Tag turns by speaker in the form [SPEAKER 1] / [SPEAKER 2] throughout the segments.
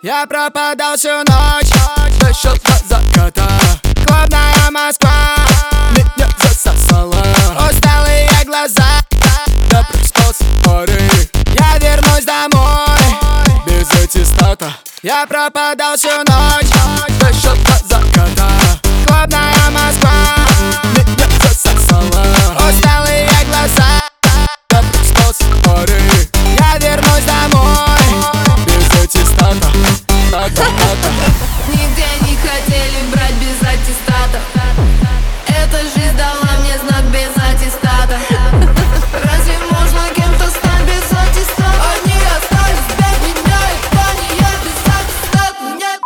[SPEAKER 1] Я пропадал всю ночь, дошел до заката. Клубная Москва меня засосала. Усталые глаза, да проспался порыв. Я вернусь домой без аттестата. Я пропадал всю ночь, дошел до заката. Клубная Москва меня засосала. Усталые глаза, да проспался порыв. Я вернусь домой без аттестата.
[SPEAKER 2] Нигде не хотели брать без аттестата. Эта жизнь дала мне знак без аттестата. Разве можно кем-то стать без аттестата? Они остались без меня, и они я без аттестата. Мне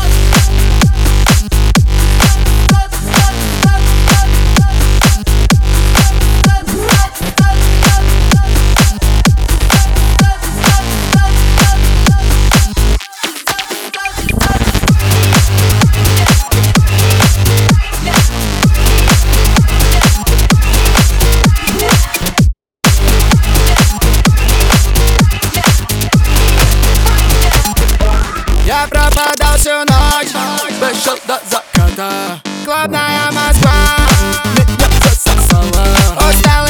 [SPEAKER 1] я пропадал всю ночь, дошел до заката. Клубная Москва меня засосала. Устал